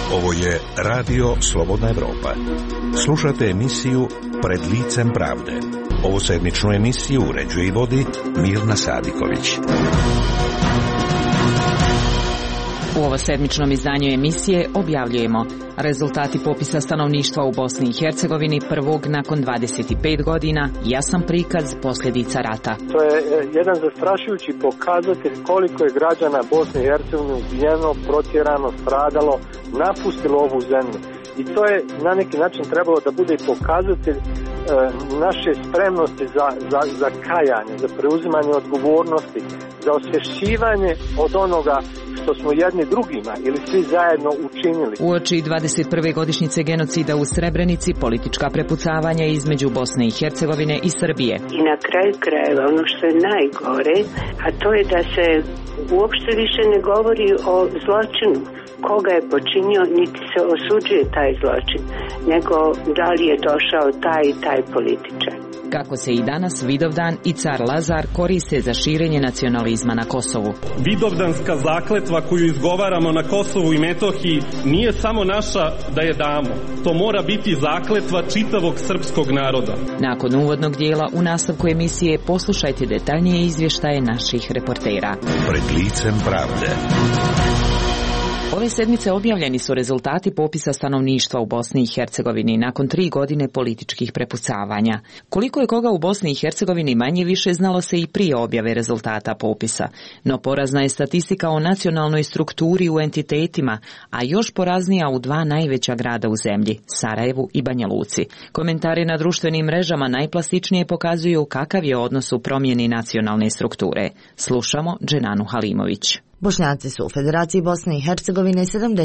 Ovo je Radio Slobodna Evropa. Slušate emisiju Pred licem pravde. Ovu sedmičnu emisiju uređuje i vodi Mirna Sadiković. U ovo sedmičnom izdanju emisije objavljujemo rezultati popisa stanovništva u Bosni i Hercegovini prvog nakon 25 godina, jasan prikaz posljedica rata. To je jedan zastrašujući pokazatelj koliko je građana Bosne i Hercegovine ubijeno, protjerano, stradalo, napustilo ovu zemlju. I to je na neki način trebalo da bude i pokazatelj naše spremnosti za kajanje, za preuzimanje odgovornosti, za osvješćivanje od onoga što smo jedni drugima ili svi zajedno učinili. Uoči 21. godišnjice genocida u Srebrenici, politička prepucavanja između Bosne i Hercegovine i Srbije. I na kraju krajeva ono što je najgore, a to je da se uopšte više ne govori o zločinu. Koga je počinio, niti se osuđuje taj zločin, nego da li je došao taj i taj političar. Kako se i danas Vidovdan i car Lazar koriste za širenje nacionalizma na Kosovu. Vidovdanska zakletva koju izgovaramo na Kosovu i Metohiji nije samo naša da je damo. To mora biti zakletva čitavog srpskog naroda. Nakon uvodnog dijela u nastavku emisije poslušajte detaljnije izvještaje naših reportera. Pred licem pravde. Ove sedmice objavljeni su rezultati popisa stanovništva u Bosni i Hercegovini nakon 3 godine političkih prepucavanja. Koliko je koga u Bosni i Hercegovini manje više znalo se i prije objave rezultata popisa, no porazna je statistika o nacionalnoj strukturi u entitetima, a još poraznija u 2 najveća grada u zemlji, Sarajevu i Banja Luci. Komentari na društvenim mrežama najplastičnije pokazuju kakav je odnos u promjeni nacionalne strukture. Slušamo Dženanu Halimović. Bošnjaci su u Federaciji Bosne i Hercegovine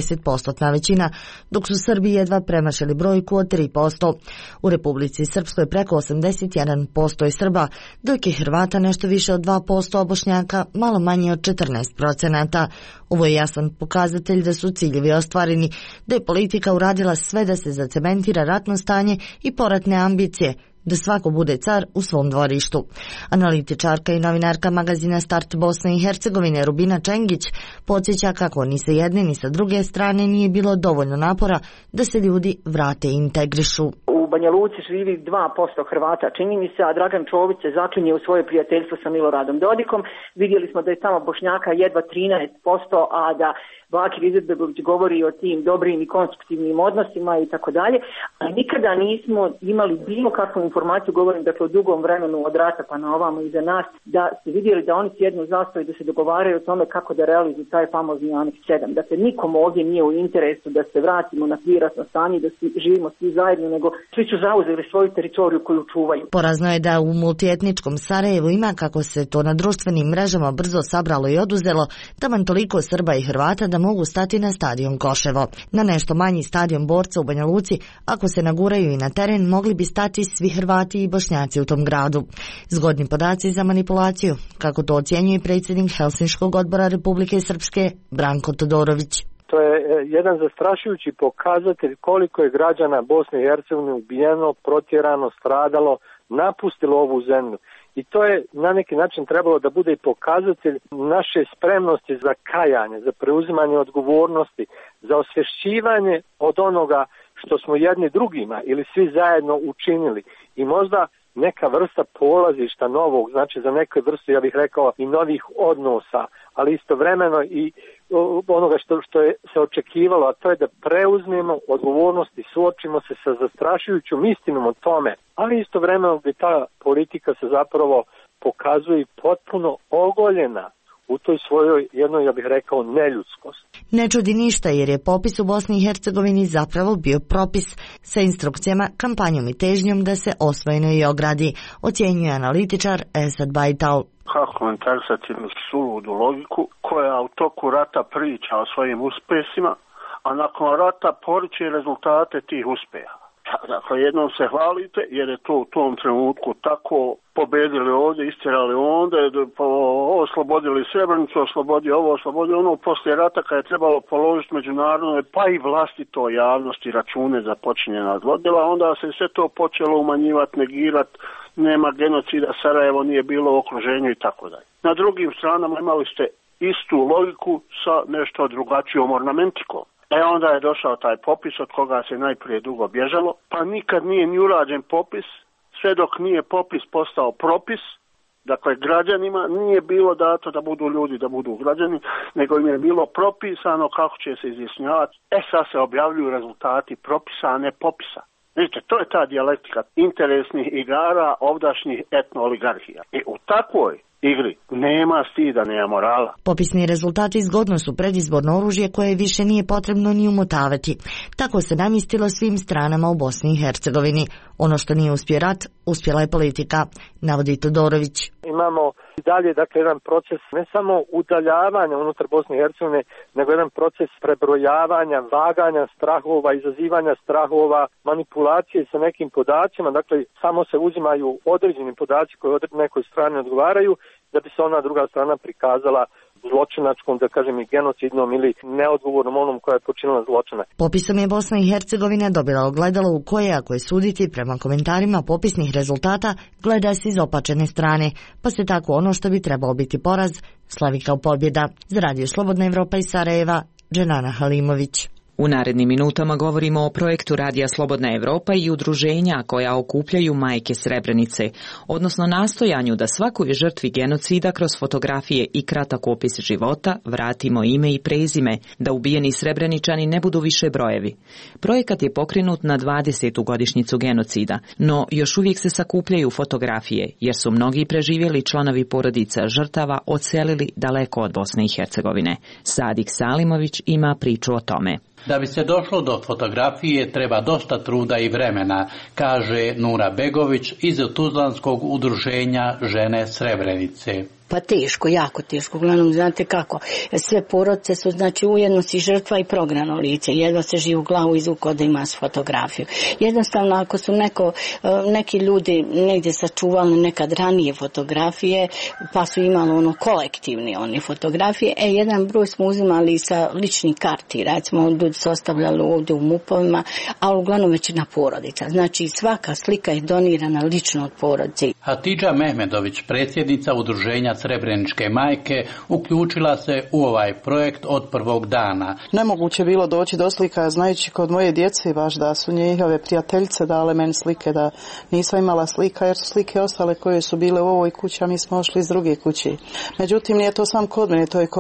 70% većina, dok su Srbi jedva premašili brojku od 3%. U Republici Srpskoj preko 81% je Srba, dok je Hrvata nešto više od 2%, a Bošnjaka malo manje od 14%. Ovo je jasan pokazatelj da su ciljevi ostvareni, da je politika uradila sve da se zacementira ratno stanje i poratne ambicije, da svako bude car u svom dvorištu. Analitičarka i novinarka magazina Start Bosne i Hercegovine Rubina Čengić podsjeća kako ni sa jedne ni sa druge strane nije bilo dovoljno napora da se ljudi vrate i integrišu. U Banja Luci živi 2% Hrvata, čini mi se, a Dragan Čović se zaklinje u svoje prijateljstvo sa Miloradom Dodikom. Vidjeli smo da je tamo Bošnjaka jedva 13%, a da Bakir Izetbegović govori o tim dobrim i konstruktivnim odnosima i tako dalje, a nikada nismo imali bilo kakvu informaciju, govorim dakle o dugom vremenu od rata pa na ovamo iza nas, da ste vidjeli da oni sjednu zasto i da se dogovaraju o tome kako da realizuju taj famozni Aneks 7. Dakle, nikom ovdje nije u interesu da se vratimo na priratno stanje, da živimo svi zajedno, nego svi su zauzeli svoju teritoriju koju čuvaju. Porazno je da u multietničkom Sarajevu ima, kako se to na društvenim mrežama brzo sabralo i oduzelo, taman toliko Srba i Hrvata da mogu stati na stadion Koševo. Na nešto manji stadion Borca u Banja Luci, ako se naguraju i na teren, mogli bi stati svi Hrvati i Bošnjaci u tom gradu. Zgodni podaci za manipulaciju, kako to ocjenjuje predsjednik Helsinškog odbora Republike Srpske Branko Todorović. To je jedan zastrašujući pokazatelj koliko je građana Bosne i Hercegovine ubijeno, protjerano, stradalo, napustilo ovu zemlju. I to je na neki način trebalo da bude i pokazatelj naše spremnosti za kajanje, za preuzimanje odgovornosti, za osvješćivanje od onoga što smo jedni drugima ili svi zajedno učinili. I možda neka vrsta polazišta novog, znači za neku vrstu, ja bih rekao, i novih odnosa, ali istovremeno i onoga što je se očekivalo, a to je da preuzmemo odgovornost i suočimo se sa zastrašujućom istinom o tome, ali istovremeno gdje ta politika se zapravo pokazuje potpuno ogoljena u toj svojoj jednoj, ja bih rekao, neljudskosti. Ne čudi ništa jer je popis u Bosni i Hercegovini zapravo bio propis sa instrukcijama, kampanjom i težnjom da se osvojeno i ogradi, ocjenjuje analitičar Esad Bajtal. Kako komentarisati jednu suludu logiku koja u toku rata priča o svojim uspjesima, a nakon rata poriče rezultate tih uspjeha. Dakle, jednom se hvalite jer je to u tom trenutku tako, pobedili ovdje, istjerali onda, oslobodili Srebrenicu, oslobodili ovo, oslobodili ono, poslije rata kad je trebalo položiti međunarodnoj pa i vlastitoj javnosti račune za počinjena zlodjela, onda se sve to počelo umanjivati, negirati, nema genocida, Sarajevo nije bilo u okruženju i tako dalje. Na drugim stranama imali ste istu logiku sa nešto drugačijom ornamentikom. Onda je došao taj popis od koga se najprije dugo bježalo, pa nikad nije ni urađen popis, sve dok nije popis postao propis. Dakle, građanima nije bilo dato da budu ljudi, da budu građani, nego im je bilo propisano kako će se izjašnjavati. Sad se objavljuju rezultati propisa, a ne popisa. Vidite, to je ta dijalektika interesnih igara ovdašnjih etno-oligarhija. I u takvoj igri nema stida, nema morala. Popisni rezultati zgodno su predizborno oružje koje više nije potrebno ni umotavati. Tako se namistilo svim stranama u Bosni i Hercegovini. Ono što nije uspio rat, uspjela je politika, navodi Todorović. Imamo i dalje, dakle, jedan proces ne samo udaljavanja unutar Bosne i Hercegovine, nego jedan proces prebrojavanja, vaganja strahova, izazivanja strahova, manipulacije sa nekim podacima. Dakle, samo se uzimaju određeni podaci koji nekoj strani odgovaraju, da bi se ona druga strana prikazala zločinačkom, da kažem i genocidnom ili neodgovornom onom koja je počinila zločine. Popisom je Bosna i Hercegovina dobila ogledalo u koje, ako je suditi prema komentarima popisnih rezultata, gleda se iz opačene strane, pa se tako ono što bi trebalo biti poraz slavi kao pobjeda. Za Radio Slobodna Evropa iz Sarajeva, Dženana Halimović. U narednim minutama govorimo o projektu Radija Slobodna Evropa i udruženja koja okupljaju majke Srebrenice, odnosno nastojanju da svakoj žrtvi genocida kroz fotografije i kratak opis života vratimo ime i prezime, da ubijeni Srebreničani ne budu više brojevi. Projekat je pokrenut na 20. godišnjicu genocida, no još uvijek se sakupljaju fotografije, jer su mnogi preživjeli članovi porodica žrtava odselili daleko od Bosne i Hercegovine. Sadik Salimović ima priču o tome. Da bi se došlo do fotografije treba dosta truda i vremena, kaže Nura Begović iz Tuzlanskog udruženja Žene Srebrenice. Pa teško, jako teško. Uglavnom, znate kako, sve porodice su, znači, ujedno si žrtva i prognano lice. Jedva se živi u glavu izvuko da ima fotografiju. Jednostavno, ako su neki ljudi negdje sačuvali nekad ranije fotografije, pa su imali kolektivne fotografije, jedan broj smo uzimali sa ličnih karti, recimo, ljudi su ostavljali ovdje u MUP-ovima, ali uglavnom većina porodica. Znači, svaka slika je donirana lično od porodice. Hatidža Mehmedović, predsjednica udruženja Srebreničke majke, uključila se u ovaj projekt od prvog dana. Nemoguće bilo doći do slika, znajući kod moje djece baš da su njihove prijateljice dale meni slike, da nisam imala slika jer su slike ostale koje su bile u ovoj kući, a mi smo ošli iz druge kuće. Međutim, nije to sam kod mene, to je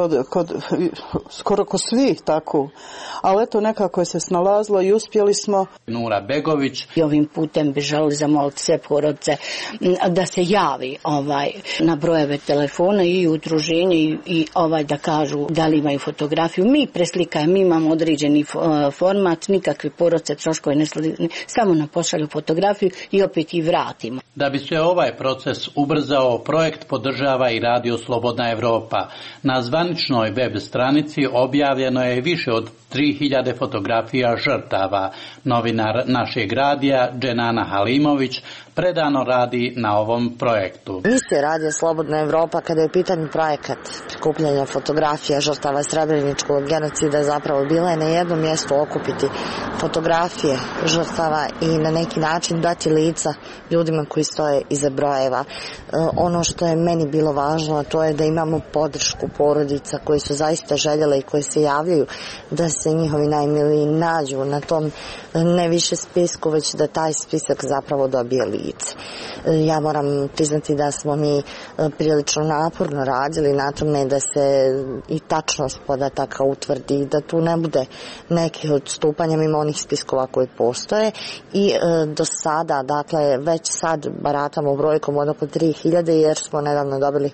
skoro kod svih tako. Ali eto, nekako je se snalazilo i uspjeli smo. Nura Begović. I ovim putem bi želeli zamoliti sve porodice da se javi na brojeve telefona i udruženje i da kažu da li imaju fotografiju. Mi preslikajemo, mi imamo određeni format, nikakve porodice troškove ne sledi, samo nam pošalju fotografiju i opet i vratimo. Da bi se ovaj proces ubrzao, projekt podržava i Radio Slobodna Evropa. Na zvaničnoj web stranici objavljeno je više od 3000 fotografija žrtava. Novinar našeg radija, Dženana Halimović, predano radi na ovom projektu. Misija Radio Slobodna Evropa, kada je pitan projekat prikupljanja fotografija žrtava Srebreničkog genocida, zapravo bila je na jednom mjestu okupiti fotografije žrtava i na neki način dati lica ljudima koji stoje iza brojeva. Ono što je meni bilo važno, to je da imamo podršku porodica koji su zaista željele i koji se javljaju da se njihovi najmiliji nađu na tom ne više spisku, već da taj spisak zapravo dobije lice. Ja moram priznati da smo mi prilično naporno radili na tome da se i tačnost podataka utvrdi, da tu ne bude nekih odstupanja mimo onih spiskova koji postoje i do sada, dakle, već sad baratamo brojkom od oko 3000 jer smo nedavno dobili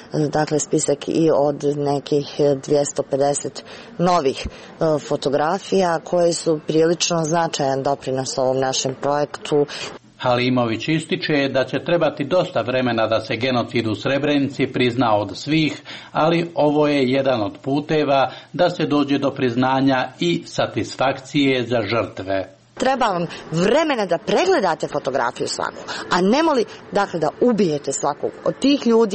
spisak i od nekih 250 novih fotografija koje su prilično značajan doprinos ovom našem projektu. Halimović ističe da će trebati dosta vremena da se genocid u Srebrenici prizna od svih, ali ovo je jedan od puteva da se dođe do priznanja i satisfakcije za žrtve. Treba vam vremena da pregledate fotografiju svakog, a ne moli da ubijete svakog od tih ljudi,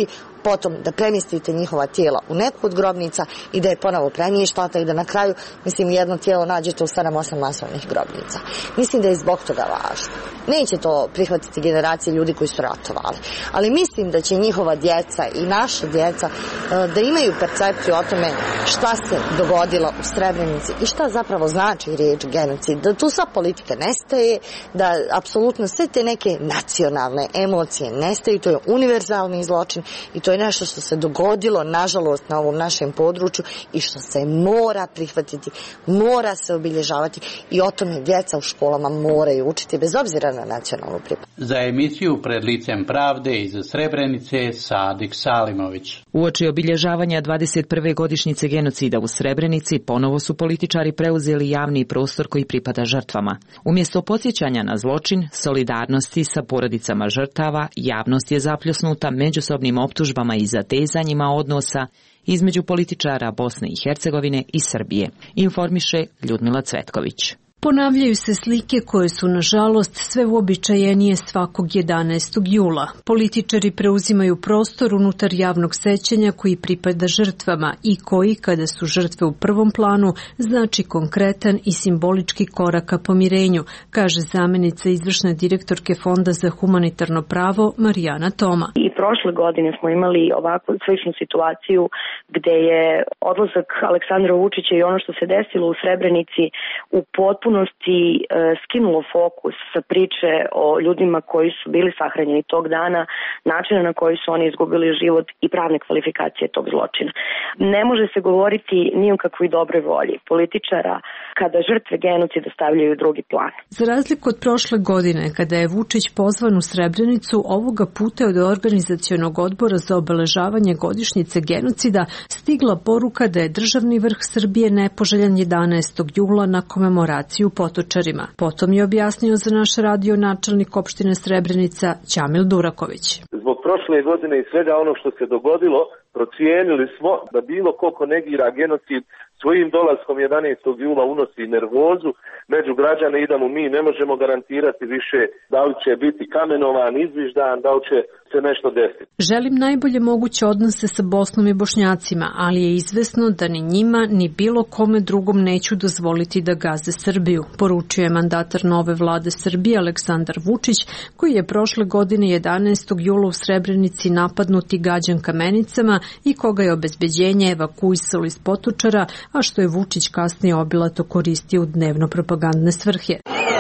potom da premjestite njihova tijela u neku od grobnica i da je ponovo premještate i da na kraju, mislim, jedno tijelo nađete u 7-8 masovnih grobnica. Mislim da je zbog toga važno. Neće to prihvatiti generacije ljudi koji su ratovali, ali mislim da će njihova djeca i naša djeca da imaju percepciju o tome šta se dogodilo u Srebrenici i šta zapravo znači riječ genocid. Da tu sva politika nestaje, da apsolutno sve te neke nacionalne emocije nestaju, to je univerzalni zločin i to je nešto što se dogodilo, nažalost, na ovom našem području i što se mora prihvatiti, mora se obilježavati i o tome djeca u školama moraju učiti, bez obzira na nacionalnu pripadnost. Za emisiju Pred licem pravde iz Srebrenice, Sadik Salimović. Uoči obilježavanja 21. godišnjice genocida u Srebrenici ponovo su političari preuzeli javni prostor koji pripada žrtvama. Umjesto podsjećanja na zločin, solidarnosti sa porodicama žrtava, javnost je zapljusnuta međusobnim optužbama i zatezanjima odnosa između političara Bosne i Hercegovine i Srbije, informiše Ljudmila Cvetković. Ponavljaju se slike koje su, nažalost, sve uobičajenije svakog 11. jula. Političari preuzimaju prostor unutar javnog sećanja koji pripada žrtvama i koji, kada su žrtve u prvom planu, znači konkretan i simbolički korak ka pomirenju, kaže zamjenica izvršne direktorke Fonda za humanitarno pravo Marijana Toma. I prošle godine smo imali ovakvu sličnu situaciju gde je odlazak Aleksandra Vučića i ono što se desilo u Srebrenici u potpunosti skinulo fokus sa priče o ljudima koji su bili sahranjeni tog dana, načina na koji su oni izgubili život i pravne kvalifikacije tog zločina. Ne može se govoriti ni o kakvoj dobroj volji političara kada žrtve genocida stavljaju u drugi plan. Za razliku od prošle godine, kada je Vučić pozvan u Srebrenicu, ovoga puta od organizacionog odbora za obeležavanje godišnjice genocida stigla poruka da je državni vrh Srbije nepoželjan 11. jula na komemoraciju u Potočarima. Potom je objasnio za naš radio načelnik opštine Srebrenica Ćamil Duraković. Zbog prošle godine i svega ono što se dogodilo, procijenili smo da bilo ko negira genocid svojim dolaskom 11. jula unosi nervozu među građane i da mu mi ne možemo garantirati više da li će biti kamenovan, izviždan, da li će se nešto desiti. Želim najbolje moguće odnose sa Bosnom i Bošnjacima, ali je izvesno da ni njima ni bilo kome drugom neću dozvoliti da gaze Srbiju, poručio je mandatar nove vlade Srbije Aleksandar Vučić, koji je prošle godine 11. jula u Srebrenici napadnut i gađan kamenicama i koga je obezbeđenje evakuisalo iz Potočara, a što je Vučić kasnije obilato koristio u dnevno-propagandne svrhe.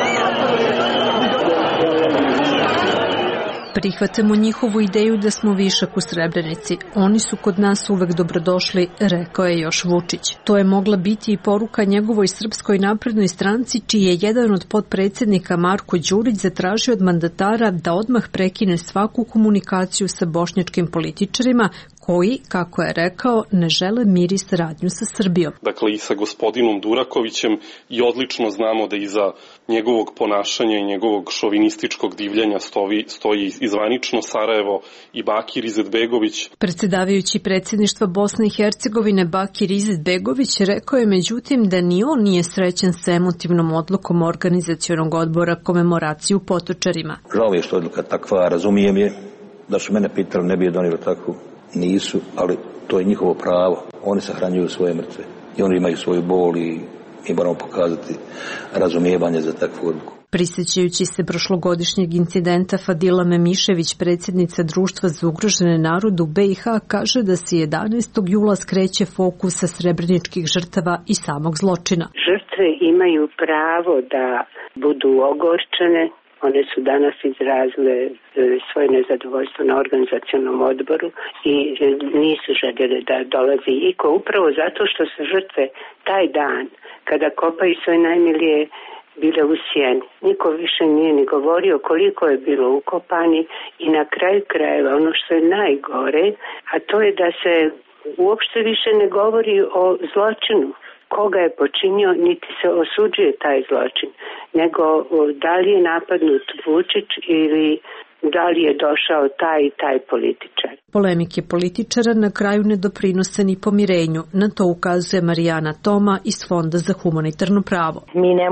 Prihvatamo njihovu ideju da smo višak u Srebrenici. Oni su kod nas uvek dobrodošli, rekao je još Vučić. To je mogla biti i poruka njegovoj Srpskoj naprednoj stranci, čiji je jedan od potpredsjednika Marko Đurić zatražio od mandatara da odmah prekine svaku komunikaciju sa bošnjačkim političarima koji, kako je rekao, ne žele mir i saradnju sa Srbijom. Dakle, i sa gospodinom Durakovićem i odlično znamo da iza njegovog ponašanja i njegovog šovinističkog divljenja stoji izvanično Sarajevo i Bakir Izetbegović. Predsjedavajući predsjedništva Bosne i Hercegovine Bakir Izetbegović rekao je međutim da ni on nije srećan sa emotivnom odlukom organizacionog odbora komemoracije u Potočarima. Žao je što odluka takva, razumijem je, da su mene pitali ne bi je donijeli takvu. Nisu, ali to je njihovo pravo. Oni sahranjuju svoje mrtve i oni imaju svoju bol i mi moramo pokazati razumijevanje za takvu odluku. Prisjećajući se prošlogodišnjeg incidenta, Fadila Memišević, predsjednica Društva za ugrožene narode u BiH, kaže da se 11. jula skreće fokus sa srebreničkih žrtava i samog zločina. Žrtve imaju pravo da budu ogorčene. One su danas izrazile svoje nezadovoljstvo na organizacionom odboru i nisu željeli da dolazi iko, upravo zato što su žrtve taj dan, kada kopaju svoje najmilije, bile u sjeni. Niko više nije ni govorio koliko je bilo ukopani i na kraju krajeva ono što je najgore, a to je da se uopšte više ne govori o zločinu. Koga je počinio, niti se osuđuje taj zločin, nego da li je napadnut Vučić ili da li je došao taj i taj političar. Polemike političara na kraju ne doprinose ni pomirenju. Na to ukazuje Marijana Toma iz Fonda za humanitarno pravo. Mi ne možemo da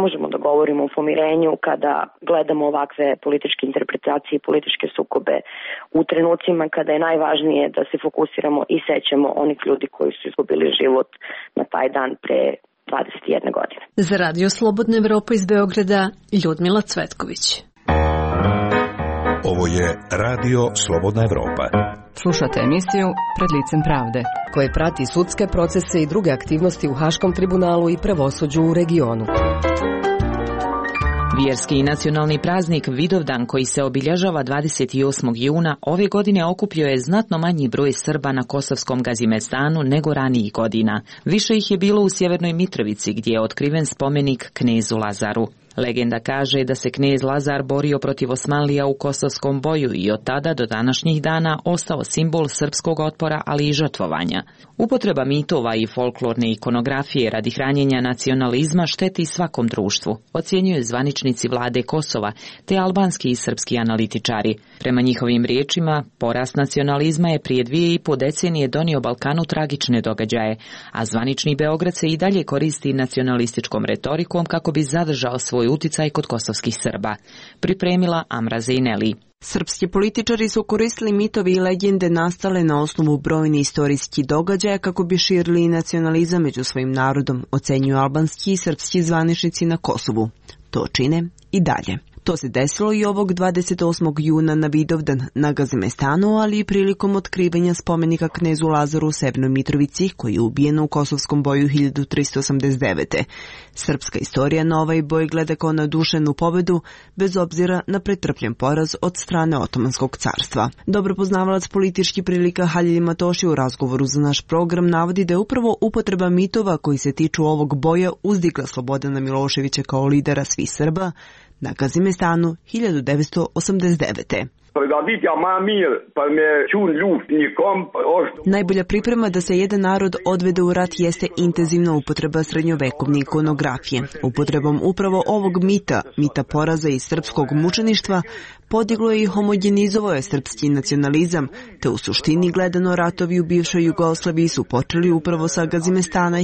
govorimo o pomirenju, kada gledamo ovakve političke interpretacije i političke sukobe u trenucima kada je najvažnije da se fokusiramo i sećamo onih ljudi koji su izgubili život na taj dan pre 21 godine. Za Radio Slobodna Evropa iz Beograda, Ljudmila Cvetković. Ovo je Radio Slobodna Evropa. Slušate emisiju Pred licem pravde, koje prati sudske procese i druge aktivnosti u Haškom tribunalu i pravosuđu u regionu. Vjerski i nacionalni praznik Vidovdan, koji se obilježava 28. juna, ove godine okupio je znatno manji broj Srba na kosovskom Gazimestanu nego ranijih godina. Više ih je bilo u Sjevernoj Mitrovici, gdje je otkriven spomenik knezu Lazaru. Legenda kaže da se knez Lazar borio protiv Osmanlija u kosovskom boju i od tada do današnjih dana ostao simbol srpskog otpora, ali i žrtvovanja. Upotreba mitova i folklorne ikonografije radi hranjenja nacionalizma šteti svakom društvu, ocjenjuju zvaničnici vlade Kosova te albanski i srpski analitičari. Prema njihovim riječima, porast nacionalizma je prije 2,5 decenije donio Balkanu tragične događaje, a zvanični Beograd se i dalje koristi nacionalističkom retorikom kako bi zadržao svoj uticaj kod kosovskih Srba. Pripremila Amra Zejneli. Srpski političari su koristili mitovi i legende nastale na osnovu brojnih istorijskih događaja kako bi širili nacionalizam među svojim narodom, ocenjuju albanski i srpski zvaničnici na Kosovu. To čine i dalje. To se desilo i ovog 28. juna na Vidovdan na Gazimestanu, ali i prilikom otkrivanja spomenika knezu Lazaru u Severnoj Mitrovici, koji je ubijen u kosovskom boju 1389. Srpska istorija na ovaj boj gleda kao nadušenu pobedu, bez obzira na pretrpljen poraz od strane Otomanskog carstva. Dobro poznavalac političkih prilika Halil Matoši u razgovoru za naš program navodi da je upravo upotreba mitova koji se tiču ovog boja uzdigla Slobodana Miloševića kao lidera svih Srba na Gazimestanu 1989. Najbolja priprema da se jedan narod odvede u rat jeste intenzivna upotreba srednjovekovne ikonografije. Upotrebom upravo ovog mita poraza i srpskog mučeništva, podiglo je i homogenizovao je srpski nacionalizam, te u suštini gledano ratovi u bivšoj Jugoslaviji su počeli upravo sa Gazimestana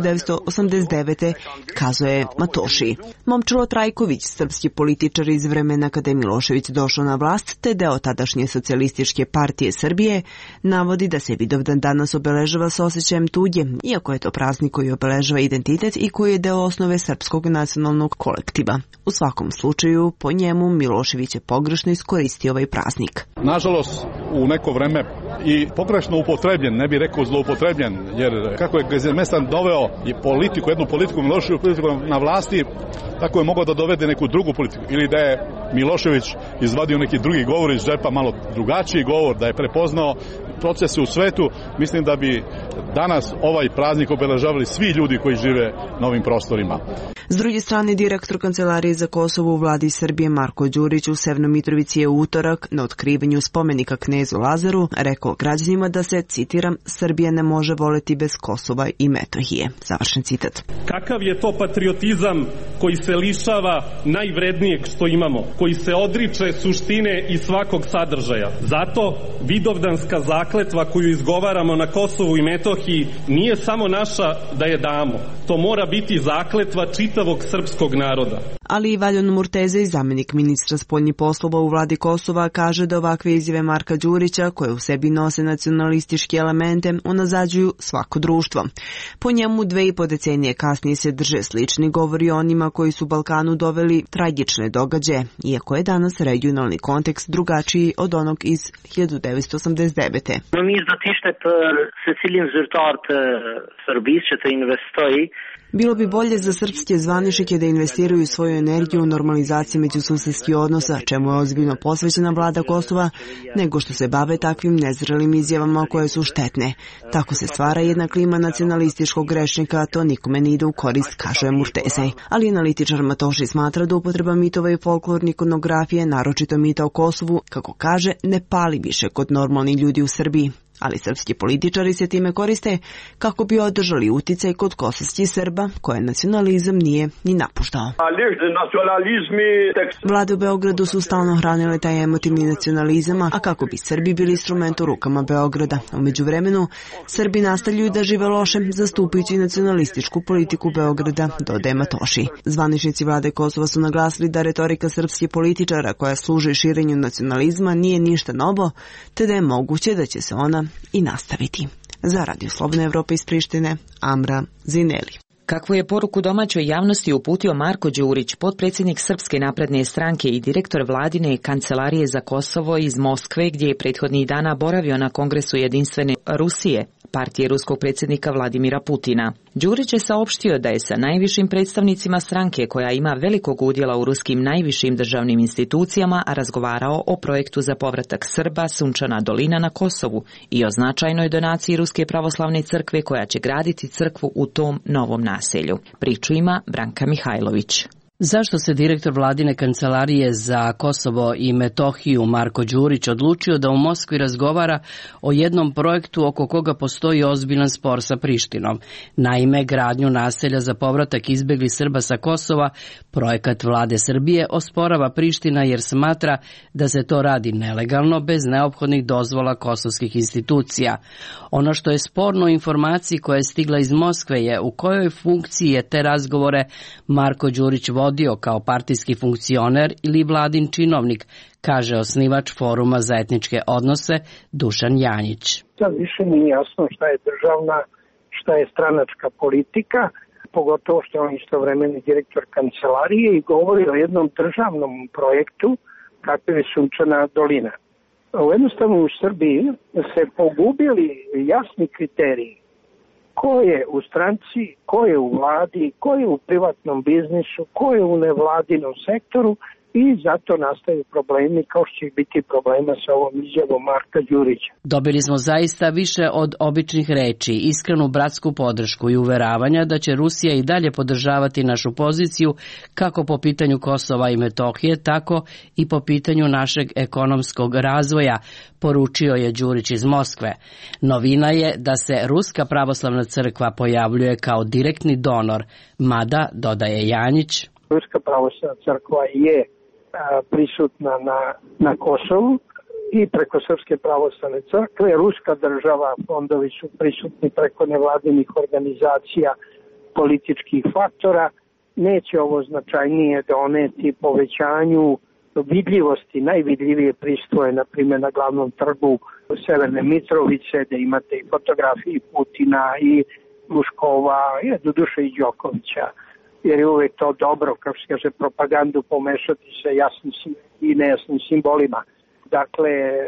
1989. kazuje Matoši. Momčilo Trajković, srpski političar iz vremena kada je Milošević došao na vlast, te deo tadašnje socijalističke partije Srbije, navodi da se Vidovdan danas obeležava s osjećajem tuđe, iako je to praznik koji obeležava identitet i koji je deo osnove srpskog nacionalnog kolektiva. U svakom slučaju, po njemu Milošević je pogrešno iskoristio ovaj praznik. Nažalost, u neko vreme i pogrešno upotrebljen, ne bih rekao zloupotrebljen, jer kako je Gazimestan doveo i politiku, jednu politiku Milošević politiku na vlasti, tako je mogao da dovede neku drugu politiku. Ili da je Milošević izvadio neki drugi govor iz džepa, malo drugačiji govor, da je prepoznao procese u svetu, mislim da bi danas ovaj praznik obeležavali svi ljudi koji žive na ovim prostorima. S druge strane, direktor Kancelarije za Kosovo u vladi Srbije Marko Đurić u Severnoj Mitrovici je utorak na otkrivanju spomenika knezu Lazaru rekao građanima da se, citiram, Srbija ne može voleti bez Kosova i Metohije. Završen citat. Kakav je to patriotizam koji se lišava najvrednijeg što imamo, koji se odriče suštine i svakog sadržaja. Zato vidovdanska zakletva koju izgovaramo na Kosovu i Metohiji nije samo naša da je damo. To mora biti zakletva čitavog srpskog naroda. Ali i Valjon Murteze, zamjenik ministra spoljnih poslova u vladi Kosova, kaže da ovakve izjave Marka Đurića, koje u sebi nose nacionalističke elemente, unazađuju svako društvo. Po njemu 2,5 decenije kasnije se drže slični govori o onima koji su Balkanu doveli tragične događaje, iako je danas regionalni kontekst drugačiji od onog iz 1989. Bilo bi bolje za srpske zvaničnike da investiraju svoju energiju u normalizaciju međususedskih odnosa, čemu je ozbiljno posvećena vlada Kosova, nego što se bave takvim nezrelim izjavama koje su štetne. Tako se stvara jedna klima nacionalističkog grešnika, a to nikome ne ide u korist, kaže Murteze. Ali analitičar Matoši smatra da upotreba mitova i folklorne ikonografije, naročito mita o Kosovu, kako kaže, ne pali više kod normalnih ljudi u Srbiji. Ali srpski političari se time koriste kako bi održali uticaj kod kosovskih Srba, koje nacionalizam nije ni napuštao. Vlade u Beogradu su stalno hranile taj emotivni nacionalizam, a kako bi Srbi bili instrument u rukama Beograda. U međuvremenu, Srbi nastavljaju da žive loše, zastupajući nacionalističku politiku Beograda, dodaje Matoši. Zvaničnici vlade Kosova su naglasili da retorika srpskih političara koja služi širenju nacionalizma nije ništa novo, te da je moguće da će se ona i nastaviti. Za Radio Slobodne Evrope iz Prištine, Amra Zineli. Kakvu je poruku domaćoj javnosti uputio Marko Đurić, potpredsjednik Srpske napredne stranke i direktor vladine kancelarije za Kosovo iz Moskve, gdje je prethodnih dana boravio na Kongresu Jedinstvene Rusije, partije ruskog predsjednika Vladimira Putina. Đurić je saopštio da je sa najvišim predstavnicima stranke, koja ima velikog udjela u ruskim najvišim državnim institucijama, razgovarao o projektu za povratak Srba Sunčana dolina na Kosovu i o značajnoj donaciji Ruske pravoslavne crkve koja će graditi crkvu u tom novom naselju. Priču ima Branka Mihajlović. Zašto se direktor vladine kancelarije za Kosovo i Metohiju Marko Đurić odlučio da u Moskvi razgovara o jednom projektu oko koga postoji ozbiljan spor sa Prištinom? Naime, gradnju naselja za povratak izbjeglih Srba sa Kosova, projekat vlade Srbije, osporava Priština jer smatra da se to radi nelegalno bez neophodnih dozvola kosovskih institucija. Ono što je sporno u informaciji koja je stigla iz Moskve je u kojoj funkciji je te razgovore Marko Đurić vodio kao partijski funkcioner ili vladin činovnik, kaže osnivač Foruma za etničke odnose Dušan Janjić. Sad više nije jasno šta je državna, šta je stranačka politika, pogotovo što je on istovremeni direktor kancelarije i govori o jednom državnom projektu kakav je Sunčana dolina. Jednostavno u Srbiji se pogubili jasni kriteriji. Ko je u stranci, ko je u vladi, ko je u privatnom biznisu, ko je u nevladinom sektoru i zato nastaju problemi kao što će biti problema sa ovom izjavom Marka Đurića. Dobili smo zaista više od običnih reči, iskrenu bratsku podršku i uveravanja da će Rusija i dalje podržavati našu poziciju kako po pitanju Kosova i Metohije, tako i po pitanju našeg ekonomskog razvoja, poručio je Đurić iz Moskve. Novina je da se Ruska pravoslavna crkva pojavljuje kao direktni donor, mada, dodaje Janjić, Ruska pravoslavna crkva je prisutna na Kosovu i preko Srpske pravoslavne crkve. Ruska država, fondovi su prisutni preko nevladinih organizacija, političkih faktora. Neće ovo značajnije doneti povećanju vidljivosti. Najvidljivije pristoje, na primjer, na glavnom trgu Severne Mitrovice, da imate i fotografije Putina i Luškova, doduše i Đokovića. Jer je uvek to dobro, kako se kaže, propagandu pomešati sa jasnim i nejasnim simbolima. Dakle,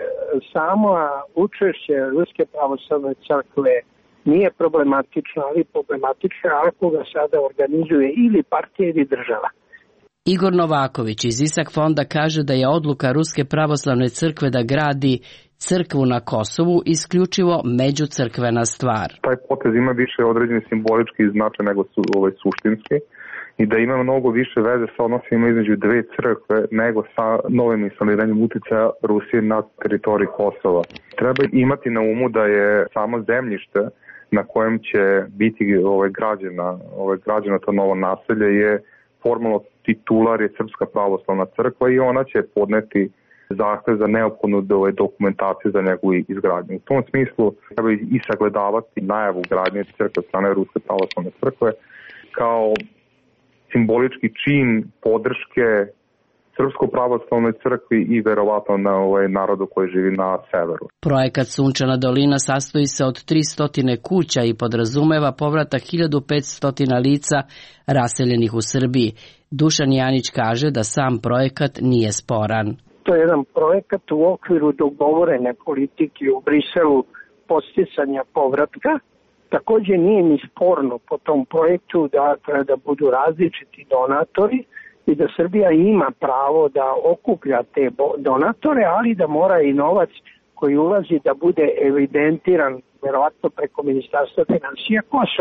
samo učešće Ruske pravoslavne crkve nije problematično, ali problematično ako ga sada organizuje ili partija ili država. Igor Novaković iz Isak fonda kaže da je odluka Ruske pravoslavne crkve da gradi crkvu na Kosovu isključivo međucrkvena stvar. Taj potez ima više određeni simbolički značaj nego suštinski i da ima mnogo više veze sa odnosima između dve crkve nego sa novim instaliranjem uticaja Rusije na teritoriji Kosova. Treba imati na umu da je samo zemljište na kojem će biti građena to novo naselje je formalno titular je Srpska pravoslavna crkva i ona će podneti zahtev za neophodnu dokumentaciju za njegovu izgradnju. U tom smislu treba i sagledavati najavu gradnje crkve od strane Ruske pravoslavne crkve kao simbolički čin podrške Srpskoj pravoslavnoj crkvi i verovatno na narodu koji živi na severu. Projekat Sunčana dolina sastoji se od 300 kuća i podrazumeva povratak 1500 lica raseljenih u Srbiji. Dušan Janić kaže da sam projekat nije sporan. To je jedan projekat u okviru dogovorene politike u Briselu podsticanja povratka. Također nije ni sporno po tom projektu da budu različiti donatori i da Srbija ima pravo da okuplja te donatore, ali da mora i novac koji ulazi da bude evidentiran verovatno preko Ministarstva finansija Kosova.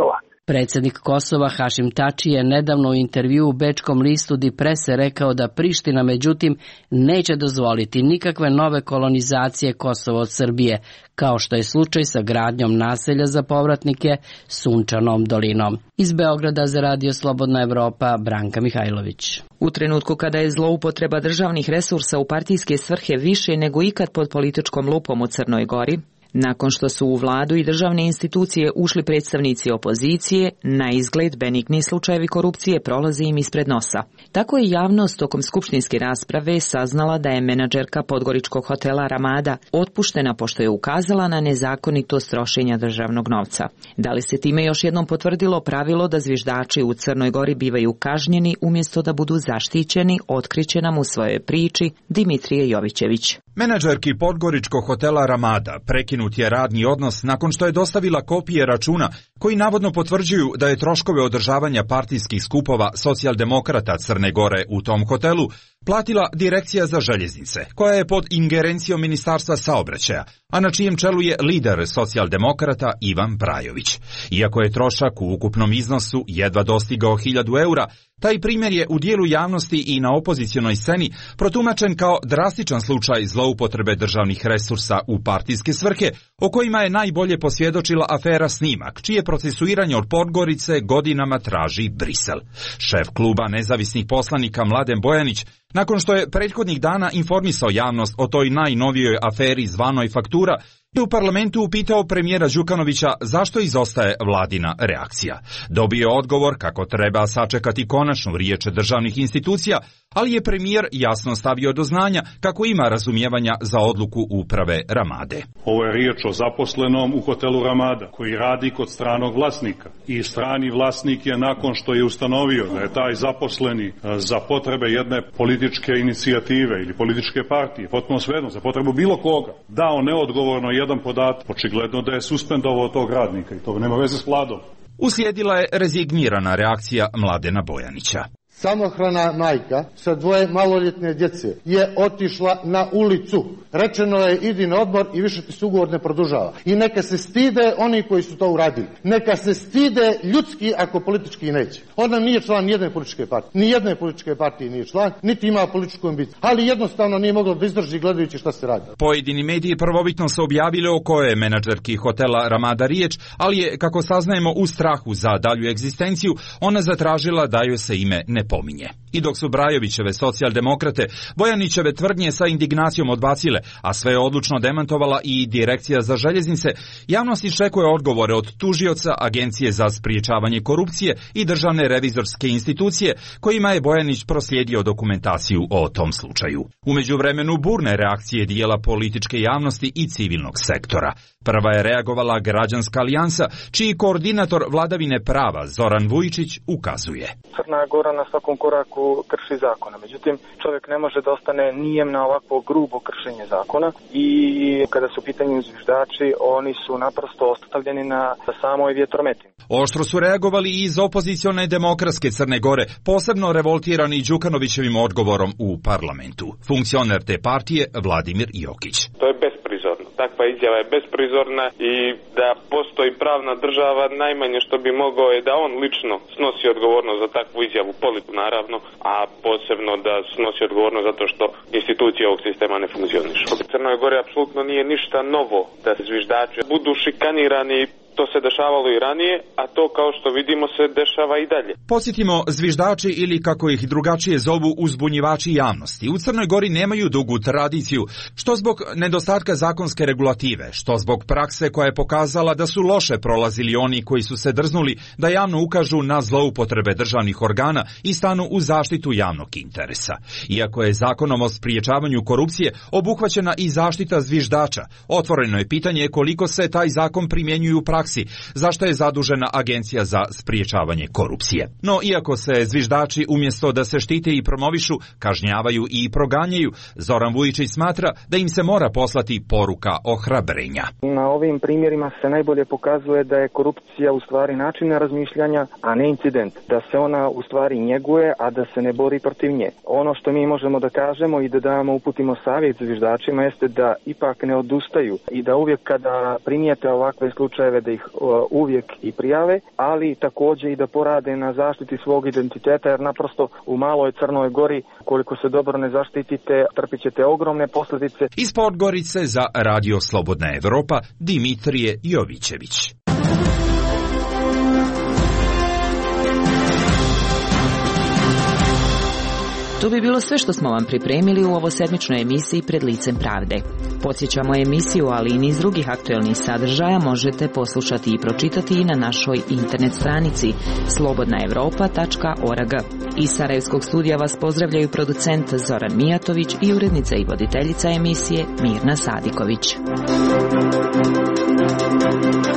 Predsjednik Kosova Hašim Tači je nedavno u intervju u bečkom listu Die Presse rekao da Priština međutim neće dozvoliti nikakve nove kolonizacije Kosova od Srbije, kao što je slučaj sa gradnjom naselja za povratnike Sunčanom dolinom. Iz Beograda za Radio Slobodna Evropa, Branka Mihajlović. U trenutku kada je zloupotreba državnih resursa u partijske svrhe više nego ikad pod političkom lupom u Crnoj Gori, nakon što su u vladu i državne institucije ušli predstavnici opozicije, na izgled benigni slučajevi korupcije prolaze im ispred nosa. Tako je javnost tokom skupštinske rasprave saznala da je menadžerka podgoričkog hotela Ramada otpuštena pošto je ukazala na nezakonitost trošenja državnog novca. Da li se time još jednom potvrdilo pravilo da zviždači u Crnoj Gori bivaju kažnjeni umjesto da budu zaštićeni, otkriće nam u svojoj priči Dimitrije Jovićević. Menadžerki podgoričkog hotela Ramada prekinut je radni odnos nakon što je dostavila kopije računa koji navodno potvrđuju da je troškove održavanja partijskih skupova socijaldemokrata Crne Gore u tom hotelu platila Direkcija za željeznice, koja je pod ingerencijom Ministarstva saobraćaja, a na čijem čelu je lider socijaldemokrata Ivan Brajović. Iako je trošak u ukupnom iznosu jedva dostigao 1000 eura, taj primjer je u dijelu javnosti i na opozicionoj sceni protumačen kao drastičan slučaj zloupotrebe državnih resursa u partijske svrhe, o kojima je najbolje posvjedočila afera Snimak, čije procesuiranje od Podgorice godinama traži Brisel. Šef kluba nezavisnih poslanika Mladen Bojanić, nakon što je prethodnih dana informisao javnost o toj najnovijoj aferi zvanoj faktura, je u parlamentu upitao premijera Đukanovića zašto izostaje vladina reakcija. Dobio je odgovor kako treba sačekati konačnu riječ državnih institucija, ali je premijer jasno stavio do znanja kako ima razumijevanja za odluku uprave Ramade. Ovo je riječ o zaposlenom u hotelu Ramada, koji radi kod stranog vlasnika. I strani vlasnik je, nakon što je ustanovio da je taj zaposleni za potrebe jedne političke inicijative ili političke partije, potpuno svejedno, za potrebu bilo koga, dao neodgovorno jedan podatak, očigledno da je suspendovao tog radnika i to nema veze s vladom. Uslijedila je rezignirana reakcija Mladena Bojanića. Samohrana majka sa 2 maloljetne djece je otišla na ulicu. Rečeno je idi na odmor i više ti se ugovor ne produžava. I neka se stide oni koji su to uradili. Neka se stide ljudski ako politički neće. Ona nije član nijedne političke partije. Nijedne političke partije nije član, niti ima političku ambiciju. Ali jednostavno nije moglo da izdrži gledajući šta se radi. Pojedini mediji prvobitno su objavili o kojoj je menadžerki hotela Ramada riječ, ali je, kako saznajemo, u strahu za dalju egzistenciju, ona zatražila da joj se ime ne pominje. I dok su Brajovićeve socijaldemokrate Bojanićeve tvrdnje sa indignacijom odbacile, a sve je odlučno demantovala i Direkcija za željeznice, javnost iščekuje odgovore od tužioca, Agencije za spriječavanje korupcije i državne revizorske institucije, kojima je Bojanić proslijedio dokumentaciju o tom slučaju. U međuvremenu burne reakcije dijela političke javnosti i civilnog sektora. Prva je reagovala Građanska alijansa, čiji koordinator vladavine prava Zoran Vujičić ukazuje. Crna Gora na svakom koraku krši zakona. Međutim, čovjek ne može da ostane nijem na ovako grubo kršenje zakona i kada su u pitanju zviždači, oni su naprosto ostavljeni na samoj vjetrometini. Oštro su reagovali i iz opozicione demokratske Crne Gore, posebno revoltirani Đukanovićevim odgovorom u parlamentu. Funkcioner te partije Vladimir Jokić. To je besprizorno. Takva izjava je besprizorna i da postoji pravna država, najmanje što bi mogao je da on lično snosi odgovornost za takvu izjavu, politiku naravno, a posebno da snosi odgovornost zato što institucije ovog sistema ne funkcionišu. U Crnoj Gori apsolutno nije ništa novo da zviždači budu šikanirani. To se dešavalo i ranije, a to, kao što vidimo, se dešava i dalje. Podsjetimo, zviždači ili, kako ih drugačije zovu, uzbunjivači javnosti, u Crnoj Gori nemaju dugu tradiciju, što zbog nedostatka zakonske regulative, što zbog prakse koja je pokazala da su loše prolazili oni koji su se drznuli da javno ukažu na zloupotrebe državnih organa i stanu u zaštitu javnog interesa. Iako je zakonom o spriječavanju korupcije obuhvaćena i zaštita zviždača, otvoreno je pitanje koliko se taj zakon primjenjuje u praksi, zašto je zadužena Agencija za spriječavanje korupcije. No, iako se zviždači umjesto da se štite i promovišu, kažnjavaju i proganjaju, Zoran Vujičić smatra da im se mora poslati poruka ohrabrenja. Na ovim primjerima se najbolje pokazuje da je korupcija u stvari način razmišljanja, a ne incident. Da se ona u stvari njeguje, a da se ne bori protiv nje. Ono što mi možemo da kažemo i da damo, uputimo savjet zviždačima jeste da ipak ne odustaju i da uvijek kada primijete ovakve slučajeve da ih uvijek i prijave, ali također i da porade na zaštiti svog identiteta, jer naprosto u maloj Crnoj Gori, koliko se dobro ne zaštitite, trpit ćete ogromne posljedice. Iz Podgorice za Radio Slobodna Evropa, Dimitrije Jovićević. To bi bilo sve što smo vam pripremili u ovosedmičnoj emisiji Pred licem pravde. Podsjećamo emisiju, ali i niz drugih aktuelnih sadržaja možete poslušati i pročitati i na našoj internet stranici slobodnaevropa.org. Iz Sarajevskog studija vas pozdravljaju producent Zoran Mijatović i urednica i voditeljica emisije Mirna Sadiković.